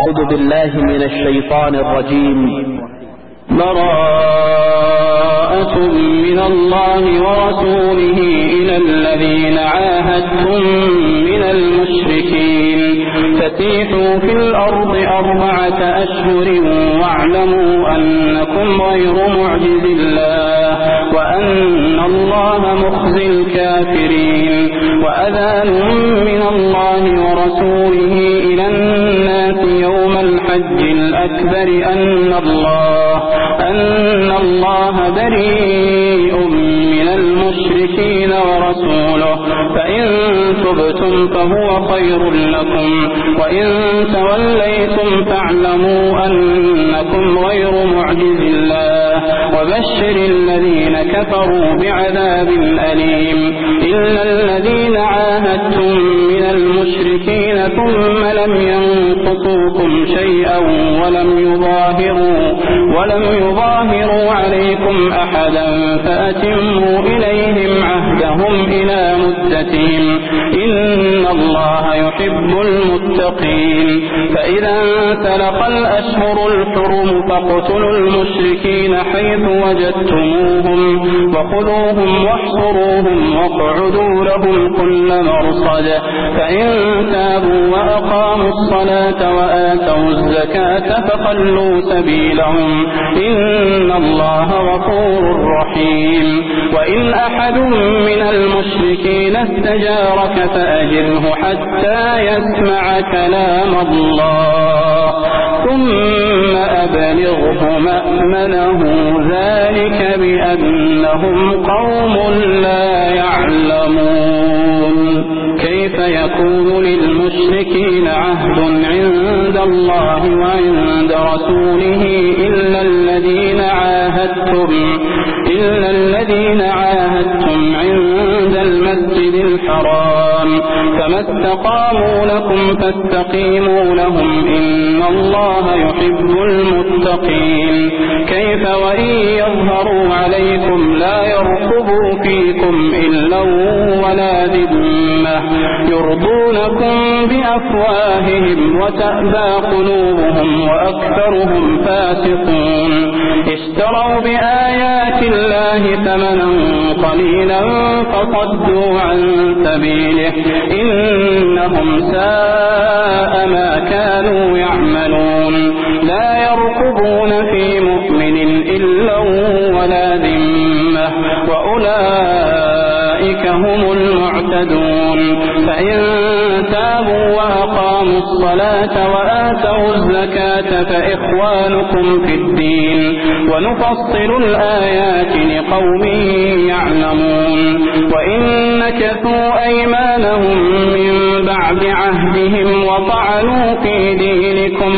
أعوذ بالله من الشيطان الرجيم. براءة من الله ورسوله إلى الذين عاهدتم من المشركين فسيحوا في الأرض 4 أشهر واعلموا أنكم غير معجز الله وأن الله مخزي الكافرين. وأذان من الله ورسوله إلى الناس يوم الحج الأكبر أن الله بريء من المشركين ورسوله فإن تبتم فهو خير لكم وإن توليتم فاعلموا أنكم غير معجز الله وبشر الذين كفروا بعذاب أليم. إلا الذين عاهدتم من المشركين ثم لم ينقصوكم شيئا ولم يظاهروا عليكم أحدا فأتموا إليهم عهدهم إلى مدتهم إن الله يحب المتقين. فإذا انسلخ الأشهر الحرم فاقتلوا المشركين حيث وجدتموهم وخذوهم واحصروهم واقعدوا لهم كل مرصد. فإن تابوا وأقاموا الصلاة وآتوا الزكاة فخلوا سبيلهم إن الله غفور رحيم. وإن أحد من المشركين استجارك فأجره حتى يسمع كلام الله ثم أبلغه مأمنه ذلك بأنهم قوم لا يعلمون. كيف يكون للمشركين عهد عند الله وعند رسوله إلا الذين عاهدتم عند المسجد الحرام فما استقاموا لكم فاستقيموا لهم إن الله يحب المتقين. كيف وإن يظهروا عليكم لا يرقبوا فيكم إلا ولا ذمة يرضونكم بأفواههم وتأبى قلوبهم وأكثرهم فاسقون. اشتروا بآيات الله ثمنا قليلا فصدوا عن سبيله إنهم ساء ما كانوا يعملون. لا يرقبون في مؤمن إلا ولا ذمة وأولئك هم المعتدون. فإن تابوا وأقاموا الصلاة وآتوا الزكاة فإخوانكم في الدين ونفصل الآيات لقوم يعلمون. وإن نكثوا أيمانهم من بعد عهدهم وطعنوا في دينكم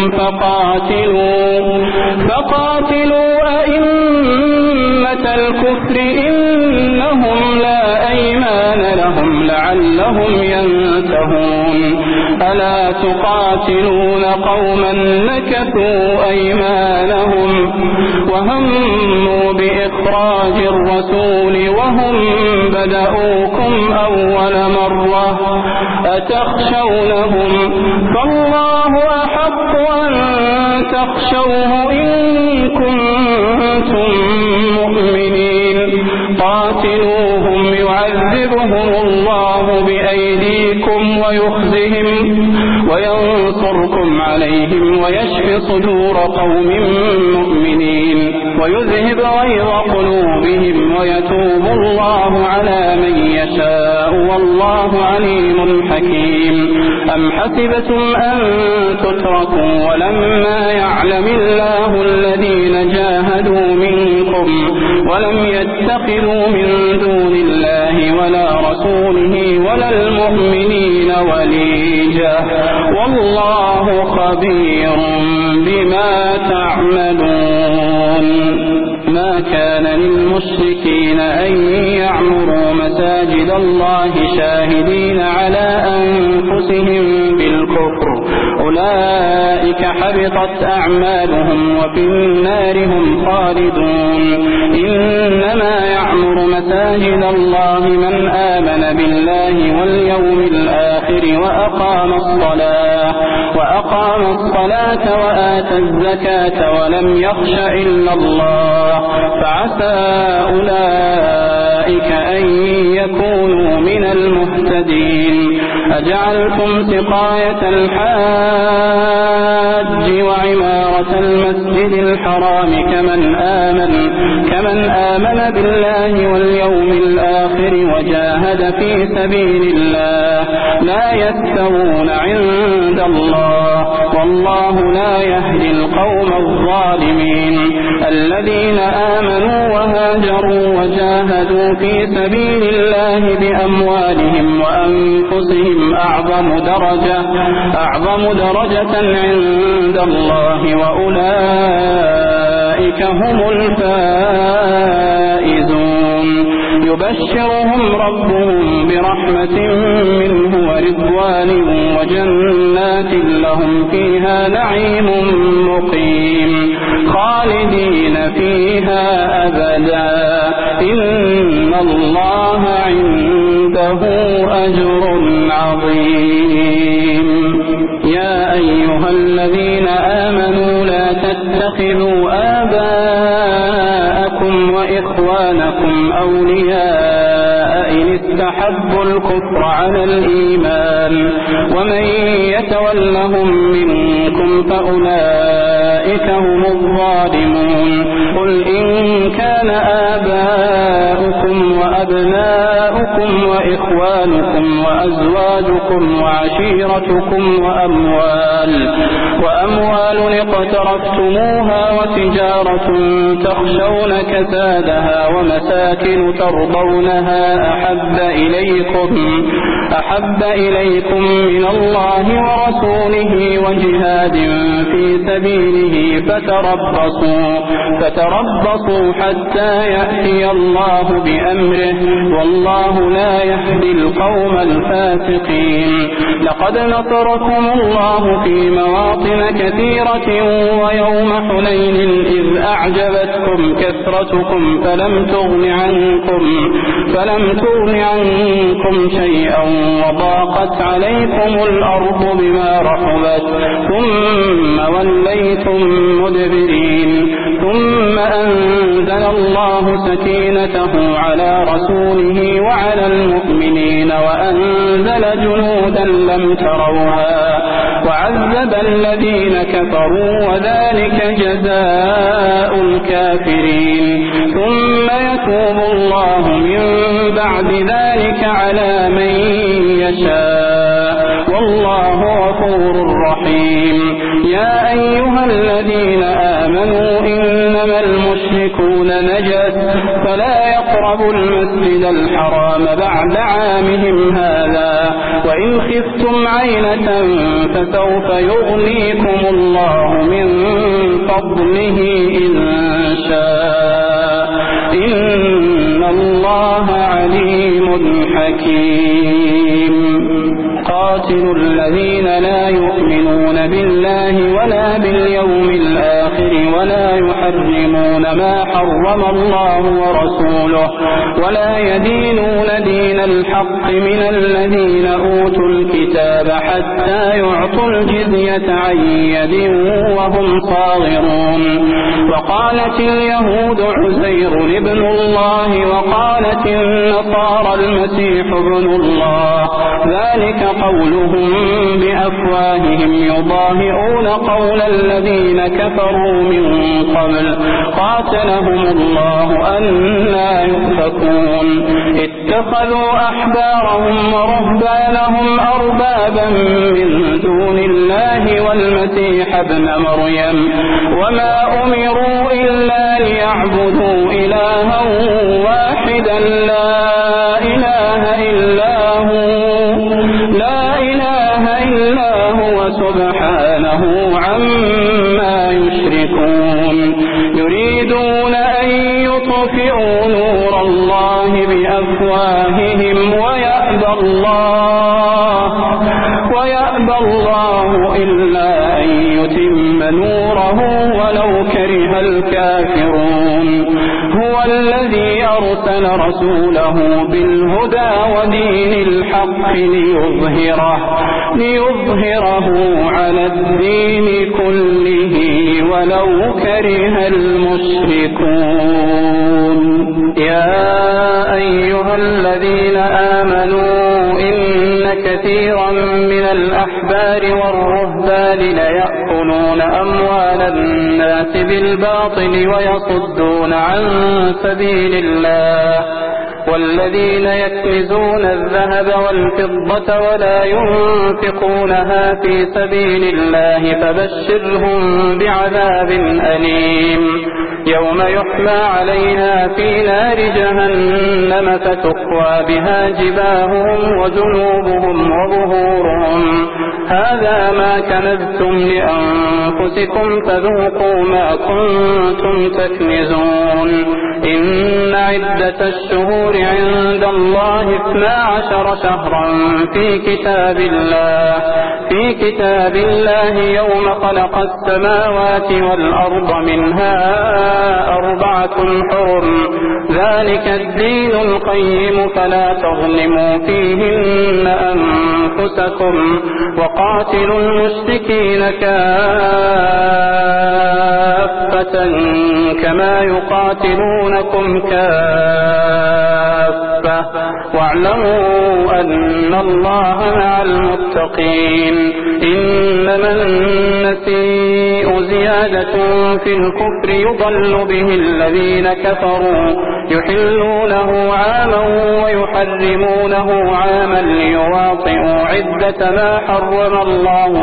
فقاتلوا أئمة الكفر إنهم لا أيمان لهم لعلهم ينتهون. ألا تقاتلون قوما نكثوا أيمانهم وهموا بإخراج الرسول وهم بدأوكم أول مرة أتخشونهم فالله أحق أن تخشوه إن كنتم مؤمنين. قاتلوهم يعذبهم الله بأيديكم ويخزهم وينصركم عليهم ويشف صدور قوم مؤمنين ويذهب غيظ قلوبهم ويتوب الله على من يشاء والله عليم حكيم. أم حسبتم أن تتركوا ولما يعلم الله الذين جاهدوا منكم ولم يتخذوا من دون الله ولا رسوله ولا المؤمنين وليجا والله خبير بما تعملون. ما كان للمشركين أن يعمروا مساجد الله شاهدين على أنفسهم بالكفر أولئك حبطت أعمالهم وفي النار هم خالدون. إنما يعمر مساجد الله من آمن بالله واليوم الآخر وأقام الصلاة وآتى الزكاة ولم يخش إلا الله فعسى أولئك أن يكونوا من المهتدين. أجعلتم سقاية الحاج وعمارة المسجد الحرام كمن آمن بالله واليوم الآخر وجاهد في سبيل الله لا يستوون عند الله والله لا يهدي القوم الظالمين. الذين آمنوا وهاجروا وجاهدوا في سبيل الله بأموالهم وأنفسهم أعظم درجة عند الله وأولئك هم الفائزون. يبشرهم ربهم برحمة منه ورضوان وجنات لهم فيها نعيم مقيم خالدين فيها أبدا إن الله عنده أجر عظيم. يا أيها الذين آمنوا لا تتخذوا آباءكم وإخوانكم أولياء إن استحبوا الكفر على الإيمان ومن يتولهم منكم فأولئك هم الظالمون. قل إن كان آباؤكم وأبناؤكم وإخوانكم وأزواجكم وعشيرتكم وأموال اقترفتموها وتجارة تخشون كسادها ومساكن ترضونها أحب إليكم من الله ورسوله وجهاد في سبيله فتربصوا حتى يأتي الله بأمره والله لا يهدي القوم الفاسقين. لقد نصركم الله في مواطن كثيرة ويوم حنين إذ أعجبتكم كثرتكم فلم تغن عنكم شيئا وضاقت عليكم الأرض بما رحبت ثم وليتم مدبرين. ثم أنزل الله سكينته على رسوله وعلى المؤمنين وأنزل جنودا لم تروها وعذب الذين كفروا وذلك جزاء الكافرين. ثم يتوب الله من بعد ذلك على من يشاء والله غفور رحيم. يا أيها الذين آمنوا إنما المشركون نجس فلا يقربوا المسجد الحرام بعد عامهم هذا وإن خفتم عيلة فسوف يغنيكم الله من فضله إن شاء إن الله عليم حكيم. قاتلوا الذين لا يؤمنون بالله ولا باليوم الآخر ولا يحرمون ما حرم الله ورسوله ولا يدينون دين الحق من الذين أوتوا الكتاب حتى يعطوا الجزية عن يد وهم صاغرون. وقالت اليهود عزير ابن الله وقالت النصارى المسيح ابن الله ذلك قولهم بأفواههم يضاهئون قول الذين كفروا من قبل قاتلهم الله أنى يؤفكون. اتخذوا أحبارهم ورهبانهم أربابا من دون الله والمسيح ابن مريم وما أمروا إلا ليعبدوا إلها واحدا لا إله إلا هو سبحانه عما يشركون. يريدون أن يطفئوا نور الله بأفواههم ويأبى يأبى الله إلا أن يتم نوره ولو كره الكافرون هو الذي أرسل رسوله بالهدى ودين الحق ليظهره على الدين كله ولو كره المشركون يا أيها الذين آمنوا إن كثيرا من الأحبار والرهبان ليأكلون أموال الناس بالباطل ويصدون عن سبيل الله والذين يكنزون الذهب والفضة ولا ينفقونها في سبيل الله فبشرهم بعذاب أليم يوم يحمى عليها في نار جهنم فتكوى بها جباههم وجنوبهم وظهورهم هذا ما كنزتم لأنفسكم فذوقوا ما كنتم تكنزون إن عدة الشهور عند الله 12 شهرا في كتاب الله يوم خلق السماوات والأرض منها 4 حرم ذلك الدين القيم فلا تظلموا فيهن أنفسكم وقاتلوا المشركين كافة كما يقاتلونكم كافة واعلموا أن الله مع المتقين إنما النسيء زيادة في الكفر يضل به الذين كفروا يحلونه عاما ويحرمونه عاما ليواطئوا عدة ما حرم الله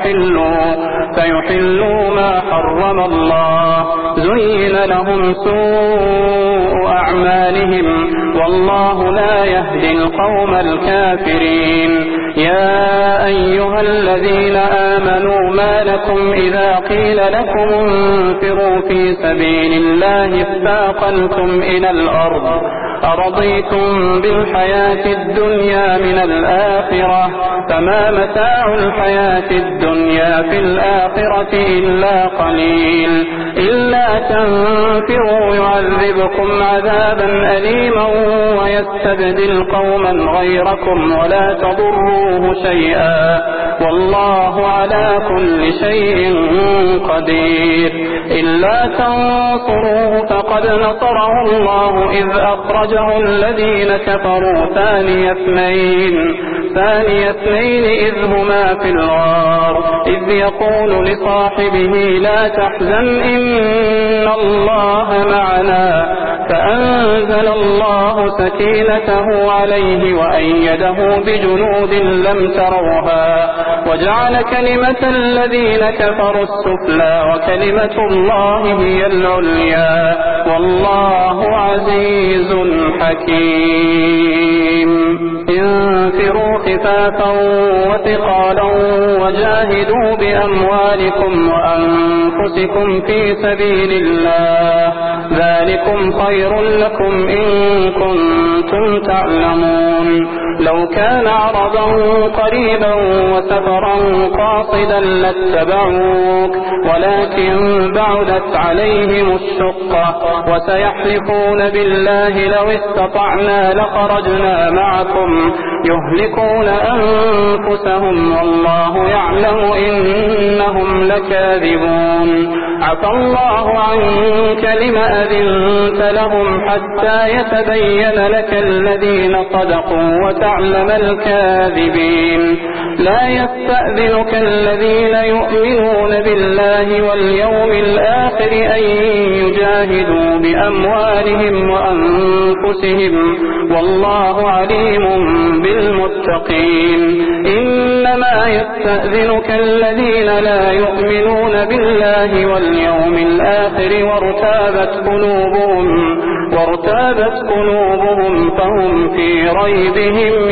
فيحلوا ما حرم الله زين لهم سوء أعمالهم والله لا يهدي القوم الكافرين يا أيها الذين آمنوا ما لكم إذا قيل لكم انفروا في سبيل الله اثاقلتم إلى الأرض أرضيتم بالحياة الدنيا من الآخرة فما متاع الحياة الدنيا في الآخرة إلا قليل إلا تنفروا يعذبكم عذابا أليما ويستبدل قوما غيركم ولا تضروه شيئا والله على كل شيء قدير إلا تنصروه فقد نصره الله إذ أخرجه الذين كفروا ثاني اثنين إذ هما في الغار إذ يقول لصاحبه لا تحزن إن الله معنا فأنزل الله سكينته عليه وأيده بجنود لم تروها وجعل كلمة الذين كفروا السفلى وكلمة الله هي العليا والله عزيز حكيم انفروا خفافا وثقالا وجاهدوا بأموالكم وأنفسكم في سبيل الله ذلكم خير لكم إن كنتم تعلمون لو كان عرضا قريبا وسفرا قاصدا لاتبعوك ولكن بعدت عليهم الشقة وسيحلفون بالله لو استطعنا لخرجنا معكم يهلكون أنفسهم والله يعلم إنهم لكاذبون عفى الله عنك لم أذنت لهم حتى يتبين لك الذين صدقوا وتعلم الكاذبين لا يستأذنك الذين يؤمنون بالله واليوم الآخر أن يجاهدوا بأموالهم وأنفسهم والله عليم بالمتقين إنما يستأذنك الذين لا يؤمنون بالله واليوم الآخر وارتابت قلوبهم فهم في ريبهم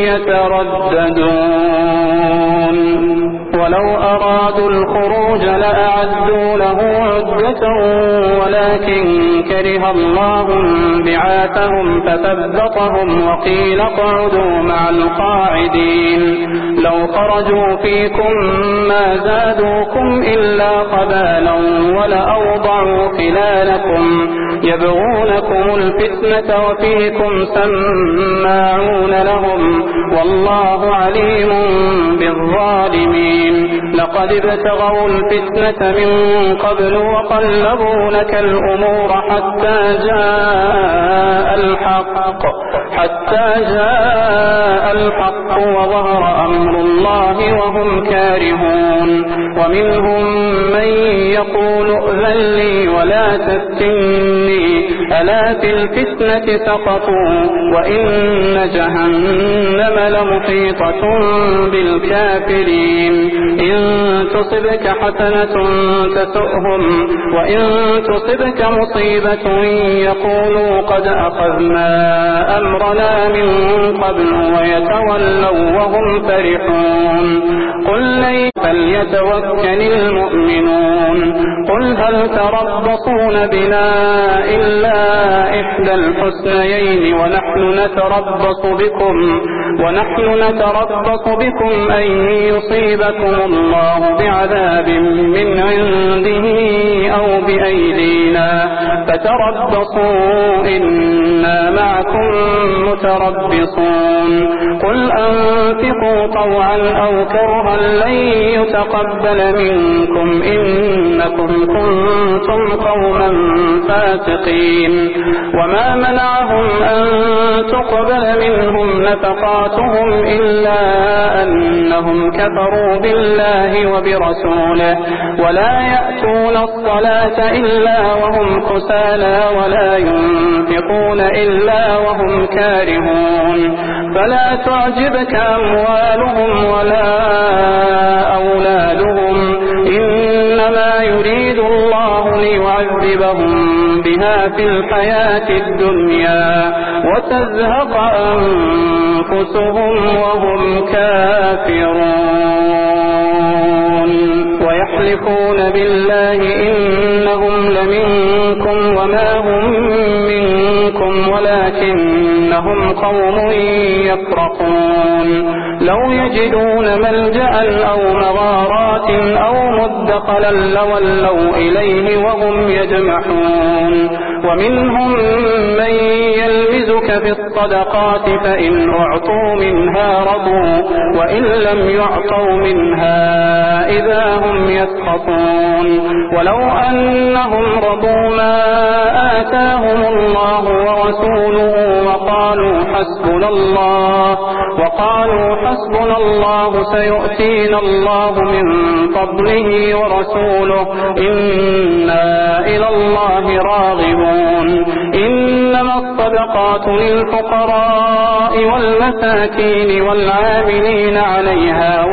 يترددون ولو أرادوا الخروج لأعدوا له مودة ولكن كره الله بعاثهم فثبطهم وقيل اقعدوا مع القاعدين لو خرجوا فيكم ما زادوكم إلا خبالا ولأوضعوا خلالكم يبغونكم الفتنة وفيكم سماعون لهم والله عليم بالظالمين لقد ابتغوا الفتنة من قبل وقلبوا لك الأمور حتى جاء الحق وظهر أمر الله وهم كارهون ومنهم من يقول ائذن لي ولا تفتني ألا في الفتنة سقطوا وإن جهنم لمحيطة بالكافرين إن تصبك حسنة تسؤهم وإن تصبك مصيبة يقولوا قد أخذنا أمرنا من قبل ويتولوا وهم فرحون قل لن فليتوكل المؤمنون قل هل تربصون بنا إلا إحدى الحسنيين ونحن نتربص بكم أن يصيبكم الله بعذاب من عنده أو بأيدينا فتربصوا إنا معكم متربصون قل أنفقوا طوعا أو كرها لن يتقبل منكم إنكم كنتم قوما فاسقين وما منعهم أن تقبل منهم نفقاتهم إلا أنهم كفروا بالله وبرسوله ولا يأتون الصلاة إلا وهم كسالى ولا ينفقون إلا وهم كارهون فلا تعجبك أموالهم ولا أولادهم إنما يريد الله ليعذبهم بها في الحياة الدنيا وتزهق أنفسهم وهم كافرون ويحلفون بالله إنهم لمنكم وما هم منكم ولكنهم قوم يفرقون لو يجدون ملجأ أو مغارات أو مدخلا لولوا إليه وهم يجمحون ومنهم من يلمزك في الصدقات فإن أعطوا منها رضوا وإن لم يعطوا منها إذا هم يسخطون ولو أنهم رضوا ما آتاهم الله ورسوله وقالوا حسبنا الله سيؤتينا الله من فضله ورسوله إنا إلى الله راغبون إنما الصدقات للفقراء والمساكين والعاملين عليها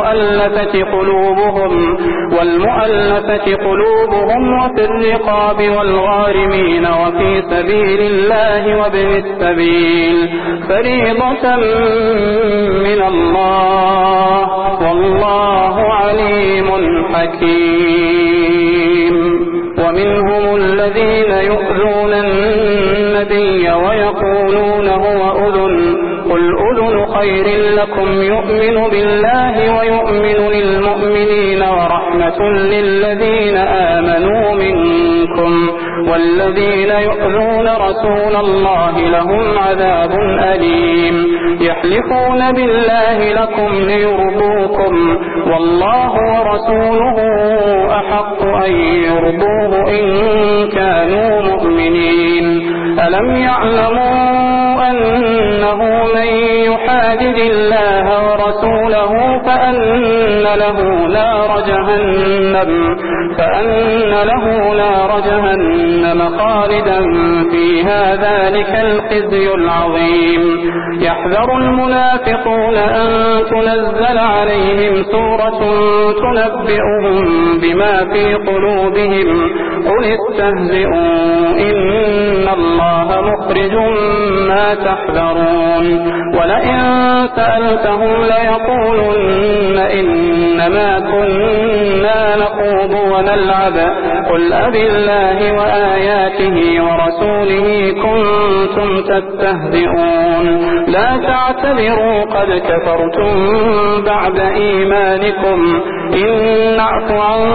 والمؤلفة قلوبهم وفي الرقاب والغارمين وفي سبيل الله وابن السبيل فريضة من الله والله عليم حكيم ومنهم الذين يؤذون النبي ويقولون هو أذن قل أذن خير لكم يؤمن بالله ويؤمن للمؤمنين ورحمة للذين آمنوا منكم والذين يؤذون رسول الله لهم عذاب أليم يحلفون بالله لكم ليرضوكم والله ورسوله أحق أن يرضوه إن كانوا مؤمنين ألم يعلموا أنه من يحادد الله ورسوله فأن له نار جهنم خالدا فيها ذلك الخزي العظيم يحذر المنافقون أن تنزل عليهم سورة تنبئهم بما في قلوبهم قل استهزئوا إن الله مخرج ما تحذرون ولئن سألتهم ليقولن إنما كنا نخوض ونلعب قل أبالله وآياته ورسوله كنتم تستهزئون لا تعتذروا قد كفرتم بعد إيمانكم إن نعف عن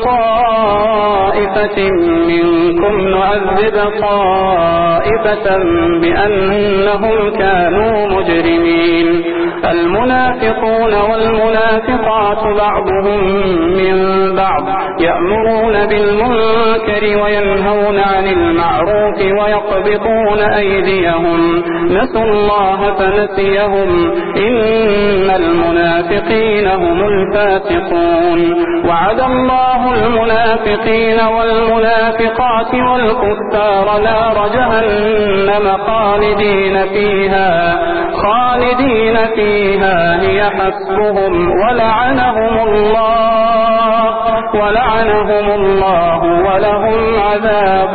طائفة منكم نعذب طائفة بأنهم كانوا مجرمين المنافقون والمنافقات بعضهم من بعض يأمرون بالمنكر وينهون عن المعروف ويقبضون أيديهم نسوا الله فنسيهم إن المنافقين هم الفاسقون وعد الله المنافقين والمنافقات والكفار نار جهنم خالدين فيها هي حسبهم ولعنهم الله ولهم عذاب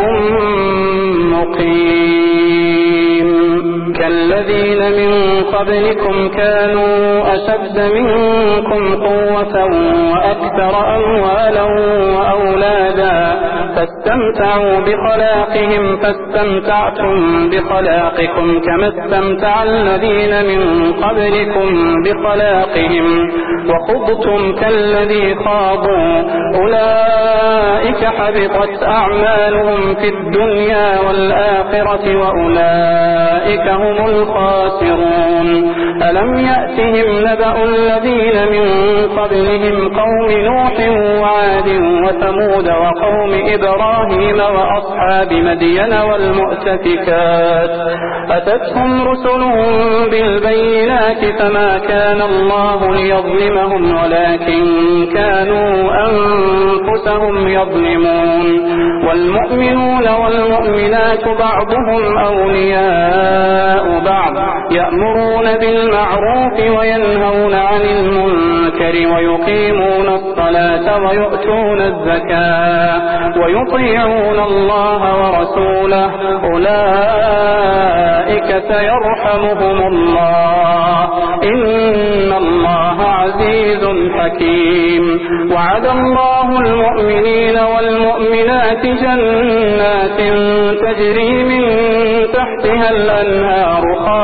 مقيم كالذين من قبلكم كانوا أشد منكم قوة وأكثر أموالا وأولادا فاستمتعوا بخلاقهم فاستمتعتم بخلاقكم كما استمتع الذين من قبلكم بخلاقهم وخضتم كالذي خاضوا أولئك حبطت أعمالهم في الدنيا والآخرة وأولئك هم الخاسرون ألم يأتهم نبأ الذين من قبلهم قوم نوح وعاد وثمود وقوم إبراهيم وأصحاب مدين والمؤتفكات أتتهم رسلهم بالبينات فما كان الله ليظلمهم ولكن كانوا أنفسهم يظلمون والمؤمنون والمؤمنات بعضهم أولياء بعض يأمرون بالمعروف وينهون عن المنكر ويقيمون الصلاة ويؤتون الزكاة ويطيعون الله ورسوله أولئك سيرحمهم الله إن الله عزيز حكيم وعد الله المؤمنين والمؤمنات جنات تجري من تحتها الأنهار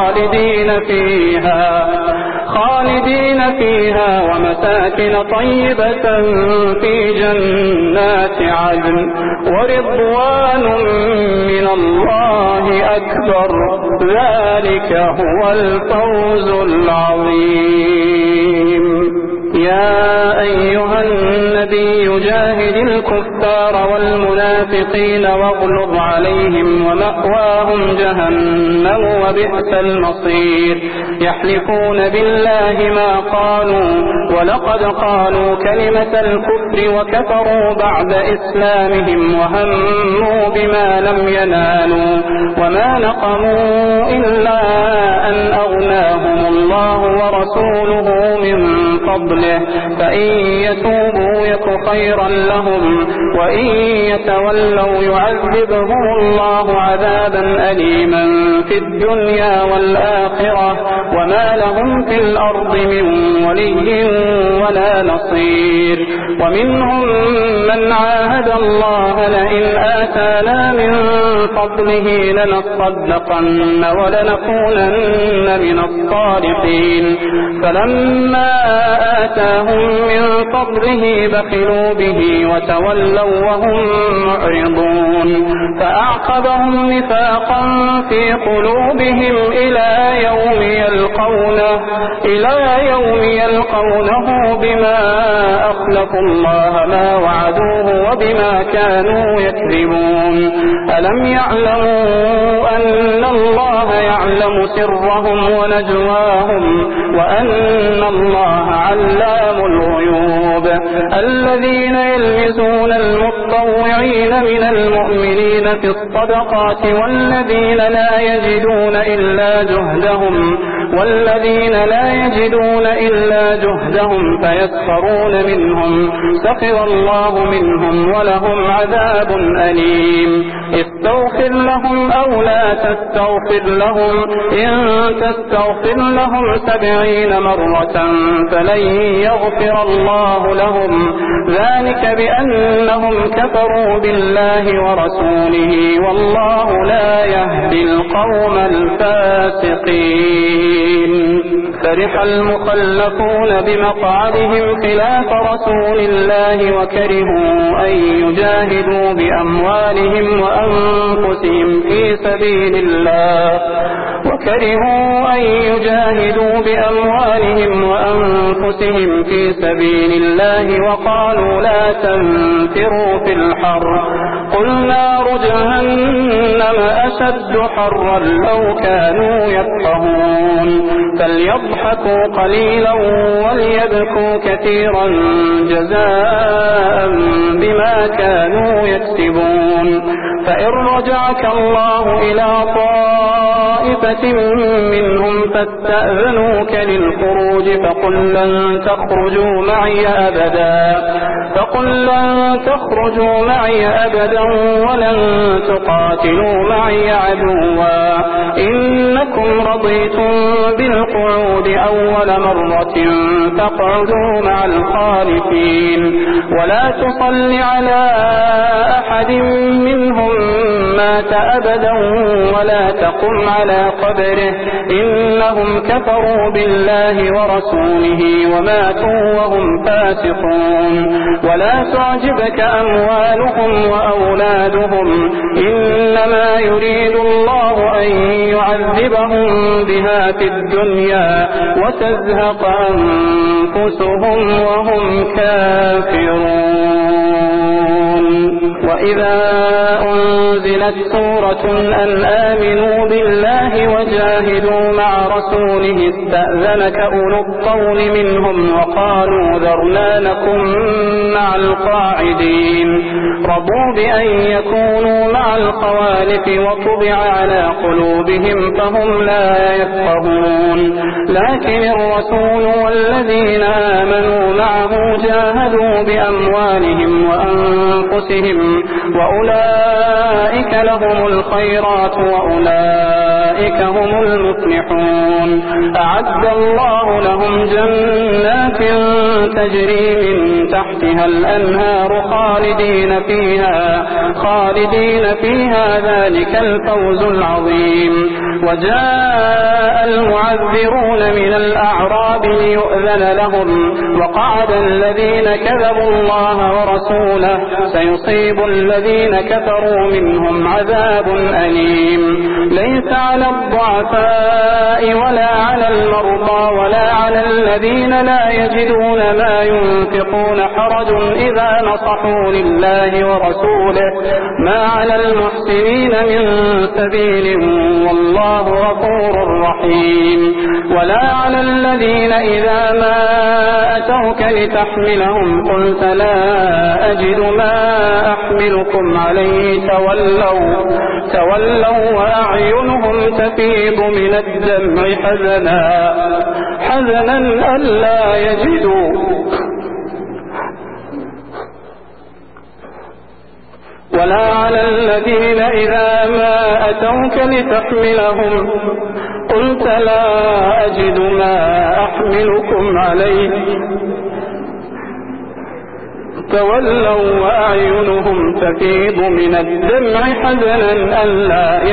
خالدين فيها ومساكن طيبة في جنات عدن ورضوان من الله أكبر ذلك هو الفوز العظيم يا أيها النبي جاهد الكفار والمنافقين واغلظ عليهم ومأواهم جهنم وبئس المصير يحلفون بالله ما قالوا ولقد قالوا كلمة الكفر وكفروا بعد إسلامهم وهموا بما لم ينالوا وما نقموا إلا أن أغناهم الله ورسوله من فضله فإن يتوبوا يك خيرا لهم وإن يتولوا يعذبهم الله عذابا أليما في الدنيا والآخرة وما لهم في الأرض من ولي ولا نصير ومنهم من عاهد الله لئن آتانا من فضله لنصدقن ولنكونن من الصالحين فلما آتاهم من فضله بخلوا به وتولوا وهم معرضون فأعقبهم نفاقا في قلوبهم إلى يوم يلقونه بما أخلفوا الله ما وعدوه وبما كانوا يكذبون ألم يعلموا أن الله يعلم سرهم ونجواهم وأن الله علام الغيوب الذين يلمزون المتطوعين من المؤمنين في الصدقات والذين لا يجدون إلا جهدهم والذين لا يجدون إلا جهدهم فيسخرون منهم سخر الله منهم ولهم عذاب أليم استغفر لهم أو لا تستغفر لهم إن تستغفر لهم 70 مرة فلن يغفر الله لهم ذلك بأنهم كفروا بالله ورسوله والله لا يهدي القوم الفاسقين فرح المخلفون بمقعدهم خلاف رسول الله وكرهوا أن يجاهدوا بأموالهم وأنفسهم في سبيل الله وقالوا لا تنفروا في الحر قل نار جهنم أشد حرا لو كانوا يفقهون فليضحكوا قليلا وليبكوا كثيرا جزاء بما كانوا يكسبون فإن رجعك الله إلى طائفة منهم فاستأذنوك للخروج فقل لن تخرجوا معي أبدا ولن تقاتلوا معي عدوا إنكم رضيتم بالقعود أول مرة فاقعدوا مع الخالفين ولا تصل على أحد منهم مات أبدا ولا تقم على قبره إنهم كفروا بالله ورسوله وماتوا وهم فاسقون ولا تعجبك أموالهم وأولادهم إنما يريد الله أن يعذبهم بها في الدنيا وتزهق أنفسهم وهم كافرون وإذا أنزلت سورة أن آمنوا بالله وجاهدوا مع رسوله استأذنك أولو الطول منهم وقالوا ذرنا نكن مع القاعدين رضوا بأن يكونوا مع الخوالف وطبع على قلوبهم فهم لا يفقهون لكن الرسول والذين آمنوا معه جاهدوا بأموالهم وأنفسهم وأولئك لهم الخيرات وأولئك هم المفلحون أعد الله لهم جنات تجري من تحتها الأنهار خالدين فيها ذلك الفوز العظيم وجاء المعذرون من الأعراب ليؤذن لهم وقعد الذين كذبوا الله ورسوله سيصيب الذين كفروا منهم عذاب أليم ليس على الضعفاء ولا على المرضى ولا على الذين لا يجدون ما ينفقون حرج إذا نصحوا لله ورسوله ما على المحسنين من سبيل والله غفور رحيم ولا على الذين إذا ما أتوك لتحملهم قلت لا أجد ما أحملكم عليه تولوا وأعينهم تفيض من الدمع حزنا ألا يجدوا ولا على الذين إذا ما أتوك لتحملهم قلت لا أجد ما أحملكم عليه تولوا وأعينهم تفيض من الدمع حزنا ألا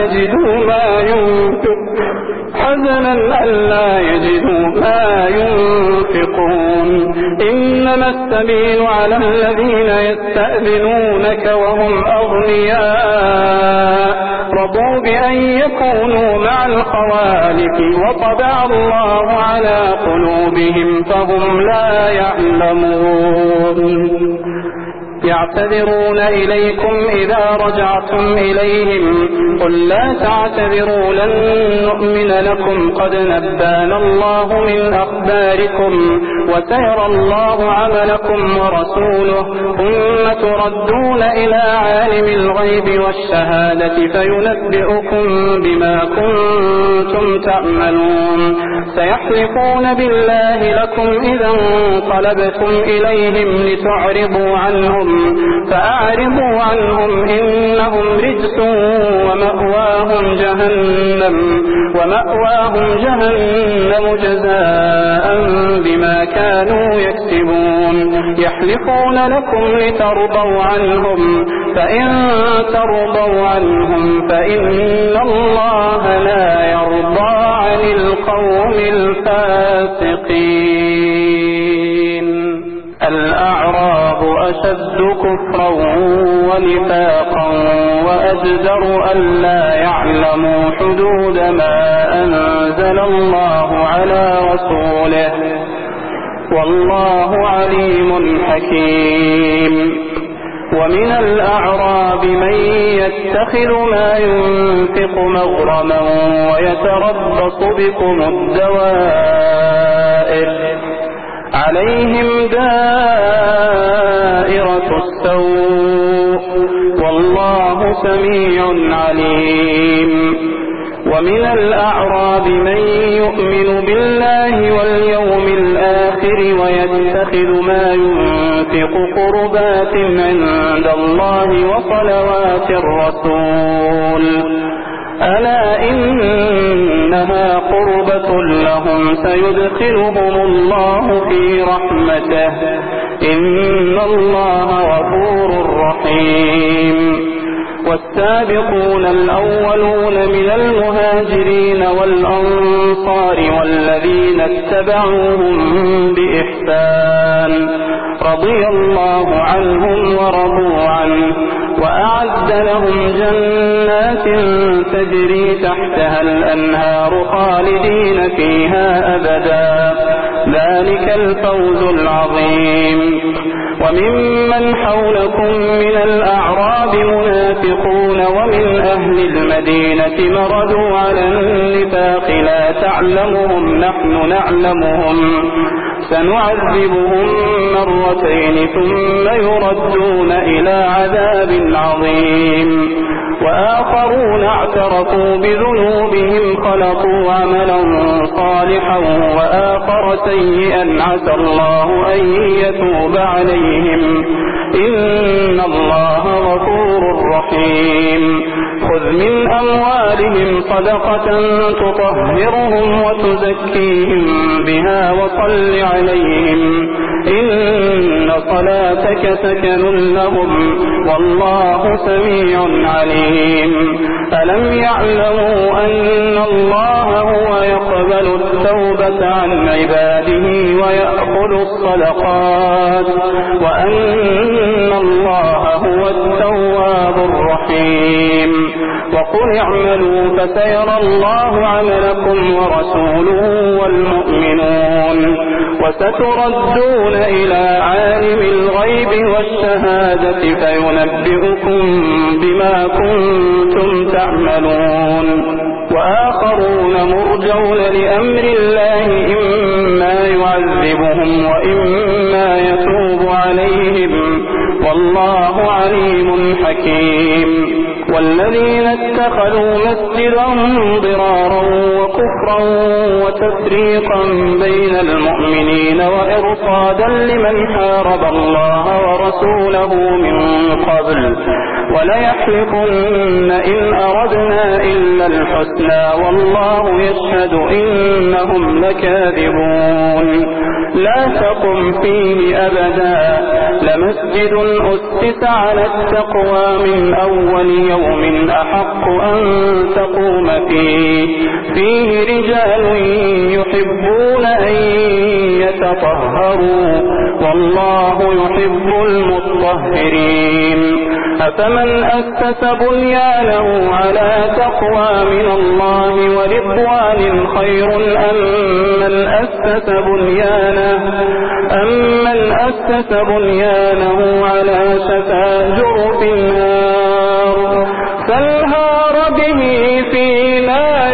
يجدوا ما ينفقون إنما السبيل على الذين يستأذنونك وهم أغنياء رضوا بأن يكونوا مع الخوالف وطبع الله على قلوبهم فهم لا يعلمون يعتذرون إليكم إذا رجعتم إليهم قل لا تعتذروا لن نؤمن لكم قد نبانا الله من أخباركم وسيرى الله عملكم ورسوله ثم تردون إلى عالم الغيب الغيب والشهادة فينبئكم بما كنتم تعملون سيحلفون بالله لكم إذا انقلبتم إليهم لتعرضوا عنهم فأعرضوا عنهم إنهم رجس ومأواهم جهنم جزاء بما كانوا يكسبون يحلفون لكم لترضوا عنهم فإن ترضوا عنهم فإن الله لا يرضى عن القوم الفاسقين. الأعراب أشد كفرا ونفاقا وأجدر ألا يعلموا حدود ما أنزل الله على رسوله والله عليم حكيم. ومن الأعراب من يتخذ ما ينفق مغرما ويتربص بكم الدوائر عليهم دائرة السوء والله سميع عليم. ومن الأعراب من يؤمن بالله واليوم الآخر ويتخذ ما ينفق قربات عند الله وصلوات الرسول ألا إنها قربة لهم سيدخلهم الله في رحمته إن الله غفور رحيم. والسابقون الأولون من المهاجرين والأنصار والذين اتبعوهم بإحسان رضي الله عنهم ورضوا عنه وأعد لهم جنات تجري تحتها الأنهار خالدين فيها أبدا ذلك الفوز العظيم. وممن حولكم من الأعراب منافقون ومن أهل المدينة مردوا على النفاق لا تعلمهم نحن نعلمهم سنعذبهم مرتين ثم يردون إلى عذاب عظيم. وآخرون اعترفوا بذنوبهم خلقوا عملا صالحا وآخر سيئا عسى الله أن يتوب عليهم إن الله غفور رحيم. خذ من أموالهم صدقة تطهرهم وتزكيهم بها وصل عليهم إن صلاتك سكن لهم والله سميع عليم. ألم يعلموا أن الله هو يقبل التوبة عن عباده ويأخذ الصدقات وأن الله هو التواب الرحيم. وقل اعملوا فسيرى الله عملكم ورسوله والمؤمنون وستردون إلى عالم الغيب والشهادة فينبئكم بما كنتم تعملون. وآخرون مرجون لأمر الله إما يعذبهم وإما يتوب عليهم والله عليم حكيم. والذين اتخذوا مسجدا ضرارا وكفرا وتفريقا بين المؤمنين وإرصادا لمن حارب الله ورسوله من قبل وليحلفن إن أردنا إلا الحسنى والله يشهد إنهم لكاذبون. لا تقم فيه أبدا لمسجد أسس على التقوى من أول يوم أحق أن تقوم فيه رجال يحبون أن يتطهروا والله يحب المطهرين. أفمن أسس بنيانه على تقوى من الله ورضوان خير أم من أسس بنيانه على شفا جرف النار فانهار به في نار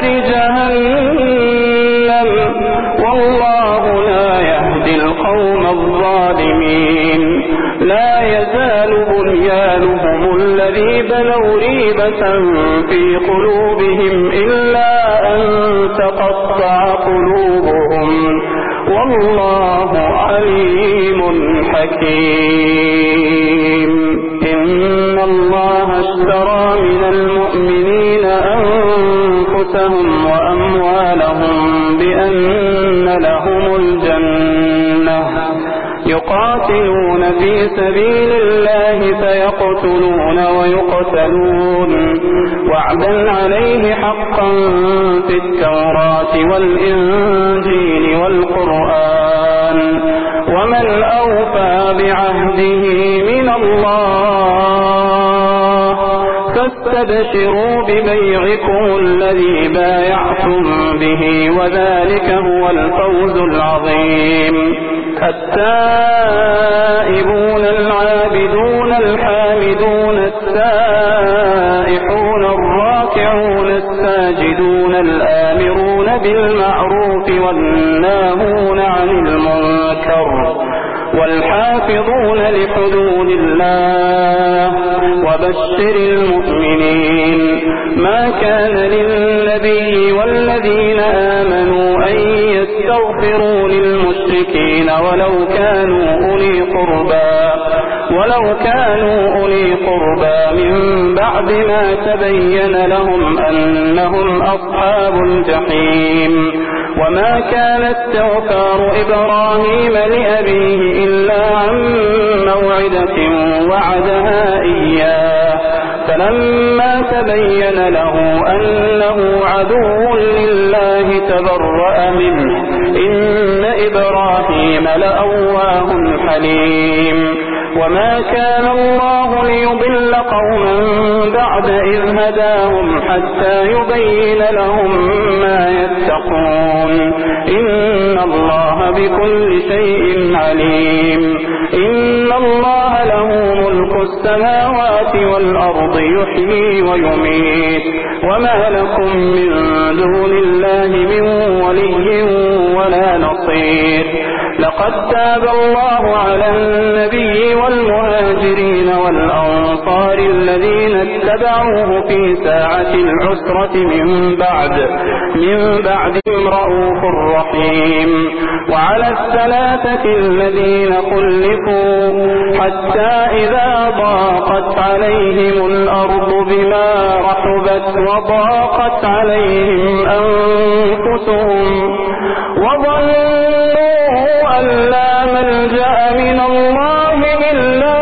جهنم والله لا يهدي القوم الظالمين. لا يزال بنيانهم الذي بلوا ريبة في قلوبهم إلا أن تقطع قلوبهم والله عليم حكيم. إن الله اشترى من المؤمنين أنفسهم وأموالهم بأن لهم الجنة يقاتلون في سبيل الله فيقتلون ويقتلون وعدا عليه حقا في التوراة والإنجيل والقرآن ومن أوفى بعهده من الله فاستبشروا ببيعكم الذي بايعتم به وذلك هو الفوز العظيم. التائبون العابدون الحامدون السائحون الراكعون الساجدون الآمرون بالمعروف والناهون عن المنكر والحافظون لحدود الله وبشر المؤمنين. ما كان للنبي والذين آمنوا أن يستغفروا للمشركين ولو كانوا أولي قربى من بعد ما تبين لهم أنهم أصحاب الجحيم. وما كان استغفار إبراهيم لأبيه إلا عن موعدة وعدها إياه فلما تبين له أنه عدو لله تبرأ منه إن إبراهيم لأواه حليم. وما كان الله ليضل قوما بعد إذ هداهم حتى يبين لهم ما يتقون إن الله بكل شيء عليم. إن الله له ملك السماوات والأرض يحيي ويميت وما لكم من دون الله من ولي ولا نصير. لقد تاب الله على النبي والمهاجرين والأنصار الذين اتبعوه في ساعة العسرة من بعد رؤوف رحيم. وعلى الثلاثة الذين خلفوا حتى إذا ضاقت عليهم الأرض بما رحبت وضاقت عليهم أنفسهم وظنوا أن لا ملجأ من الله إلا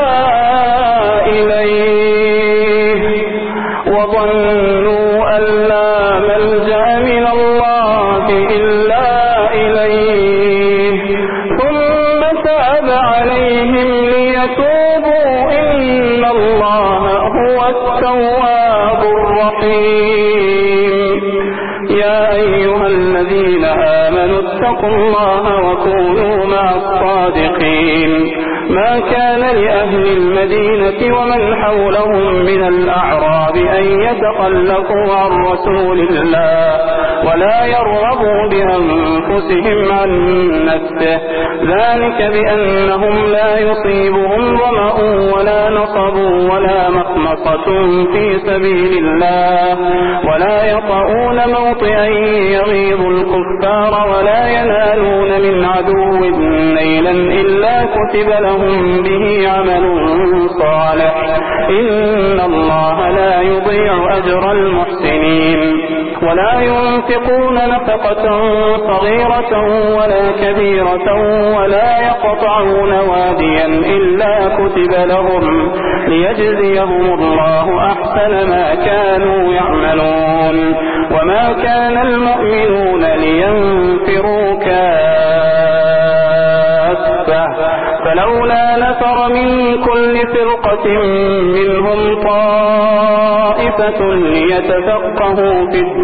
إليه ثم تاب عليهم ليتوبوا إن الله هو التواب الرحيم. يا أيها الذين آمنوا اتقوا الله وكونوا مع الصادقين. ما كان لأهل المدينة ومن حولهم من الأعراب أن يتخلفوا عن رسول الله ولا يرغبوا بأنفسهم عن نفسه ذلك بأنهم لا يصيبهم ظمأ ولا نصب ولا مخمصة في سبيل الله ولا يطؤون موطئا يغيظ الكفار ولا ينالون من عدو نيلا إلا كتب لهم به عمل صالح إن الله لا يضيع أجر المحسنين. ولا ينفقون نفقة صغيرة ولا كبيرة ولا يقطعون واديا إلا كتب لهم ليجزيهم الله أحسن ما كانوا يعملون. وما كان المؤمنون لينفروا كافة فلولا نفر من كل فرقة منهم طائفة ليتفقهوا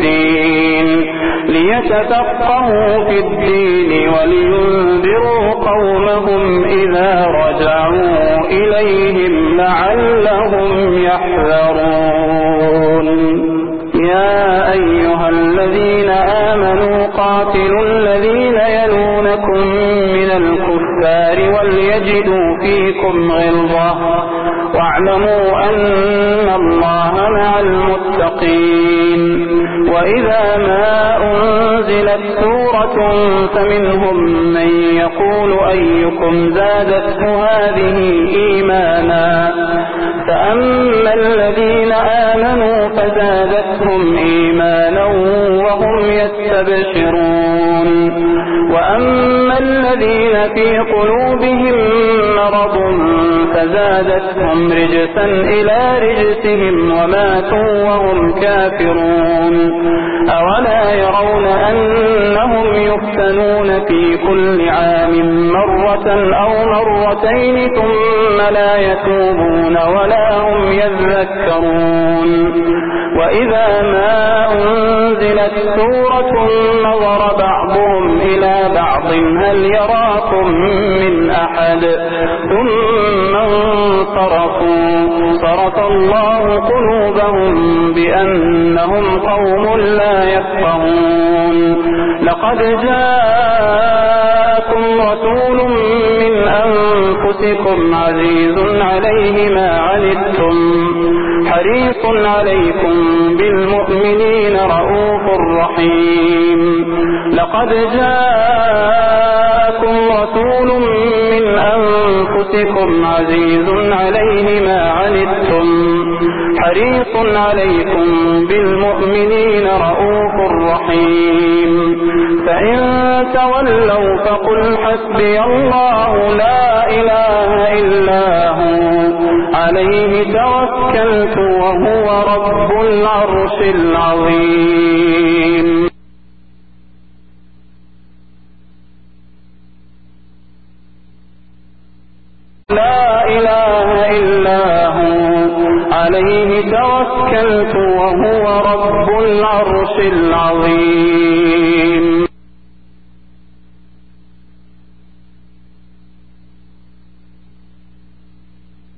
في الدين ولينذروا قومهم إذا رجعوا إليهم لعلهم يحذرون. يا أيها الذين آمنوا قاتلوا الذين يلونكم من الكفار وليجدوا فيكم غلظة واعلموا أن الله مع المتقين. وإذا ما أنزلت سورة فمنهم من يقول أيكم زادته هذه إيمانا، فأما الذين آمنوا فزادتهم إيمانا وهم يستبشرون، وأما الذين في قلوبهم مرض فزادتهم رجسا إلى رجسهم وماتوا وهم كافرون. أولا يرون أنهم يفتنون في كل عام مرة أو مرتين ثم لا يتوبون ولا هم يذكرون. وإذا ما أنزلت سورة نظر بعضهم إلى بعض هل يراكم من أحد ثم انصرفوا، صرف الله قلوبهم بأنهم قوم لا يفقهون. لقد جاءكم رسول من أنفسكم عزيز عليه ما عنتم حريص عليكم بالمؤمنين رؤوف رحيم. لقد جاءكم رسول من أنفسكم عزيز عليه ما عنتم حريص عليكم بالمؤمنين رؤوف رحيم. فإن تولوا فقل حسبي الله لا إله إلا هو عليه توكلت وهو رب العرش العظيم. لا إله إلا هو عليه توكلت وهو رب العرش العظيم.